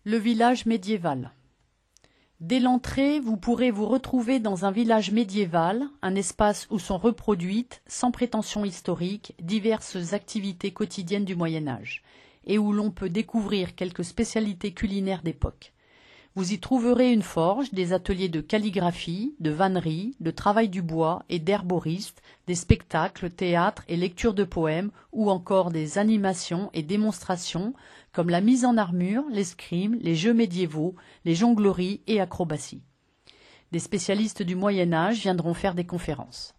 Le village médiéval. Dès l'entrée, vous pourrez vous retrouver dans un village médiéval, un espace où sont reproduites, sans prétention historique, diverses activités quotidiennes du Moyen-Âge, et où l'on peut découvrir quelques spécialités culinaires d'époque. Vous y trouverez une forge, des ateliers de calligraphie, de vannerie, de travail du bois et d'herboriste, des spectacles, théâtres et lectures de poèmes, ou encore des animations et démonstrations comme la mise en armure, l'escrime, les jeux médiévaux, les jongleries et acrobaties. Des spécialistes du Moyen Âge viendront faire des conférences.